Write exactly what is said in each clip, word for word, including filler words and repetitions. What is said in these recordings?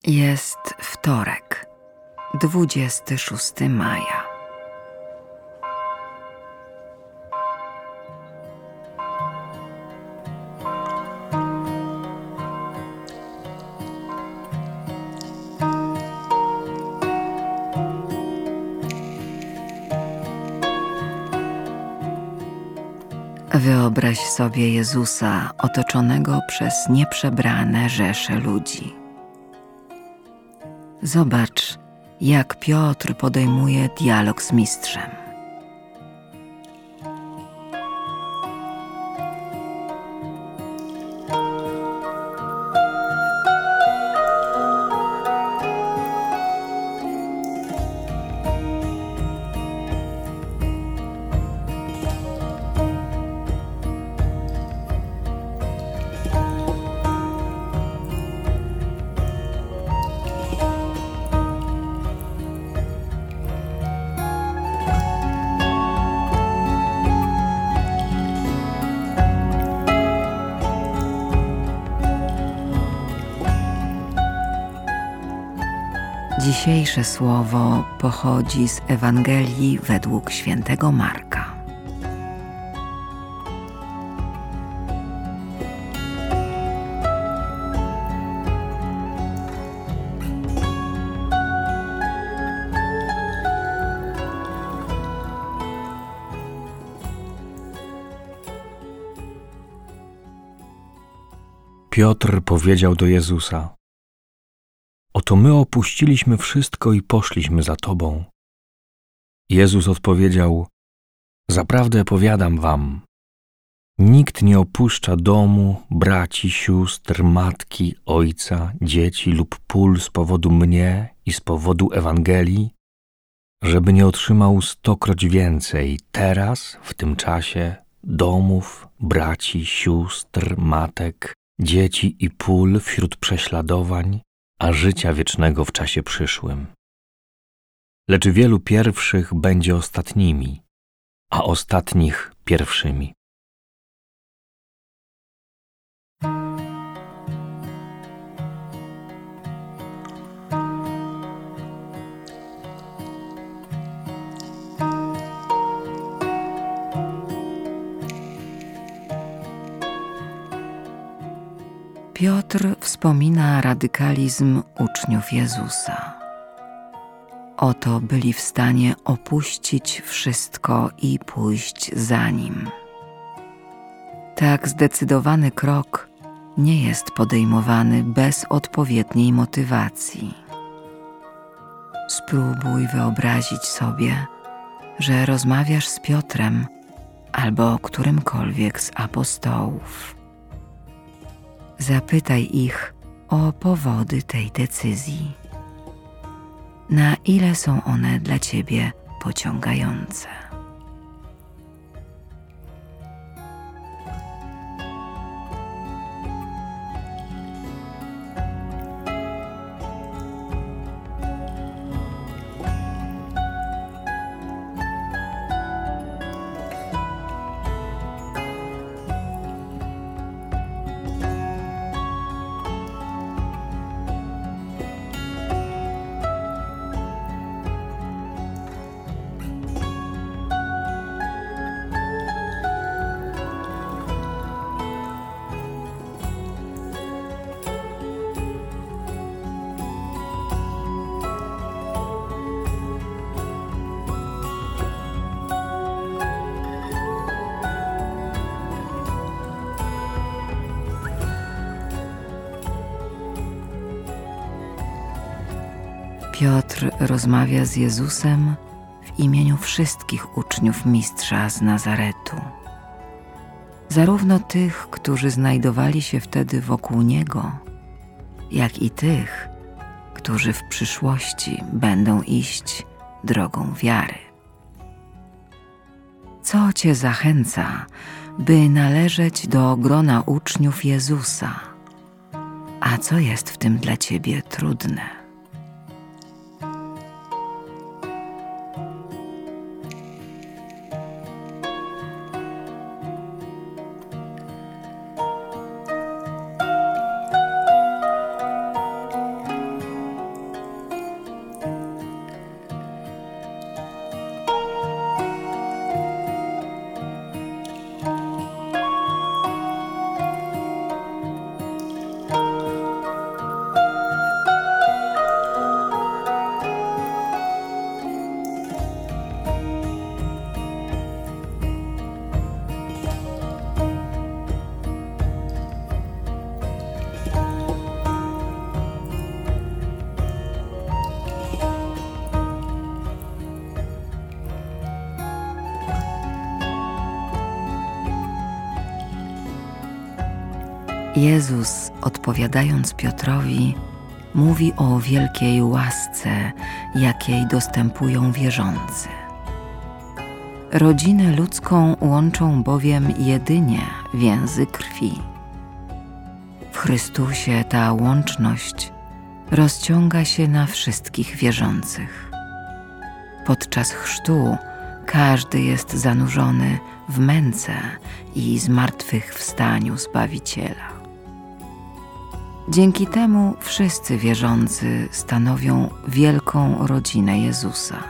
Jest wtorek, dwudziestego szóstego maja. Wyobraź sobie Jezusa otoczonego przez nieprzebrane rzesze ludzi. Zobacz, jak Piotr podejmuje dialog z mistrzem. Dzisiejsze słowo pochodzi z Ewangelii według świętego Marka. Piotr powiedział do Jezusa: Oto my opuściliśmy wszystko i poszliśmy za Tobą. Jezus odpowiedział: Zaprawdę powiadam wam, nikt nie opuszcza domu, braci, sióstr, matki, ojca, dzieci lub pól z powodu mnie i z powodu Ewangelii, żeby nie otrzymał stokroć więcej teraz, w tym czasie, domów, braci, sióstr, matek, dzieci i pól wśród prześladowań, a życia wiecznego w czasie przyszłym. Lecz wielu pierwszych będzie ostatnimi, a ostatnich pierwszymi. Piotr wspomina radykalizm uczniów Jezusa. Oto byli w stanie opuścić wszystko i pójść za Nim. Tak zdecydowany krok nie jest podejmowany bez odpowiedniej motywacji. Spróbuj wyobrazić sobie, że rozmawiasz z Piotrem albo którymkolwiek z apostołów. Zapytaj ich o powody tej decyzji. Na ile są one dla Ciebie pociągające? Piotr rozmawia z Jezusem w imieniu wszystkich uczniów Mistrza z Nazaretu. Zarówno tych, którzy znajdowali się wtedy wokół Niego, jak i tych, którzy w przyszłości będą iść drogą wiary. Co Cię zachęca, by należeć do grona uczniów Jezusa? A co jest w tym dla Ciebie trudne? Jezus, odpowiadając Piotrowi, mówi o wielkiej łasce, jakiej dostępują wierzący. Rodzinę ludzką łączą bowiem jedynie więzy krwi. W Chrystusie ta łączność rozciąga się na wszystkich wierzących. Podczas chrztu każdy jest zanurzony w męce i zmartwychwstaniu Zbawiciela. Dzięki temu wszyscy wierzący stanowią wielką rodzinę Jezusa.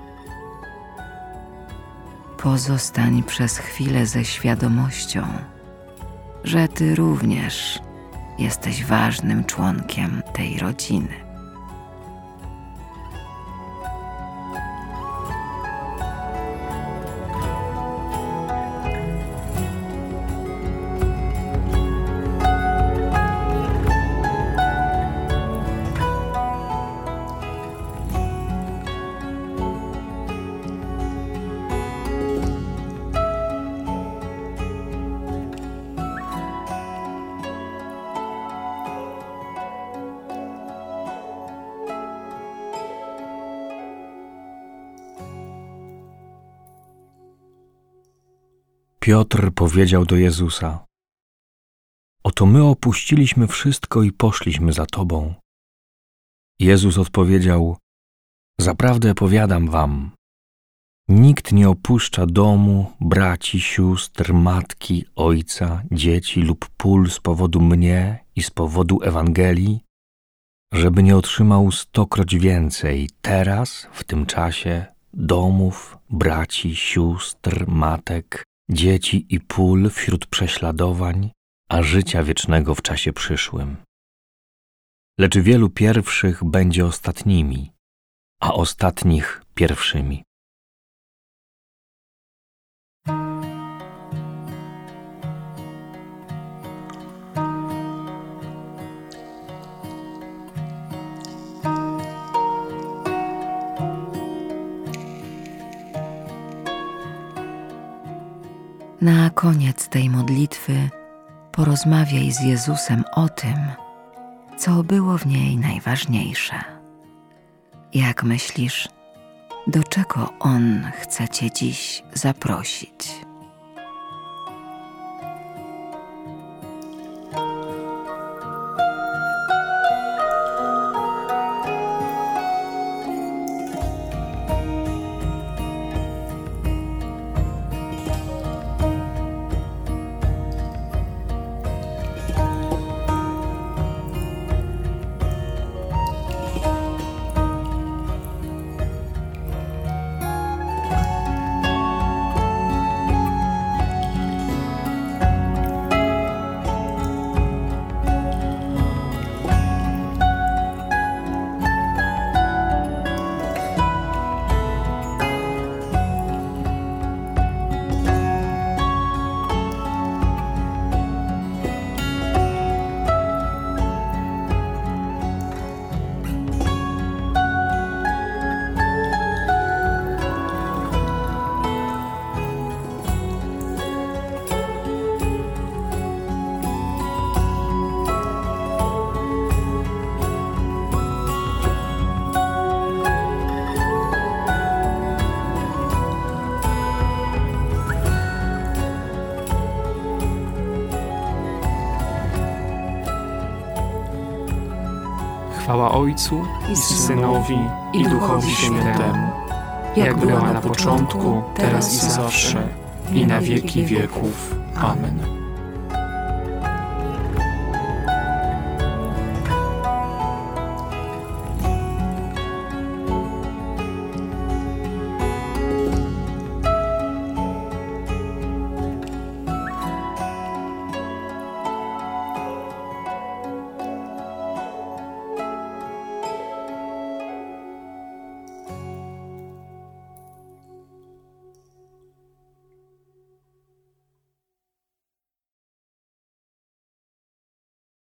Pozostań przez chwilę ze świadomością, że Ty również jesteś ważnym członkiem tej rodziny. Piotr powiedział do Jezusa: Oto my opuściliśmy wszystko i poszliśmy za Tobą. Jezus odpowiedział: Zaprawdę powiadam wam, nikt nie opuszcza domu, braci, sióstr, matki, ojca, dzieci lub pól z powodu mnie i z powodu Ewangelii, żeby nie otrzymał stokroć więcej teraz, w tym czasie, domów, braci, sióstr, matek, dzieci i pól wśród prześladowań, a życia wiecznego w czasie przyszłym. Lecz wielu pierwszych będzie ostatnimi, a ostatnich pierwszymi. Na koniec tej modlitwy porozmawiaj z Jezusem o tym, co było w niej najważniejsze. Jak myślisz, do czego On chce Cię dziś zaprosić? Chwała Ojcu i Synowi i Duchowi Świętemu, jak była na początku, teraz i zawsze, i na wieki wieków. Amen.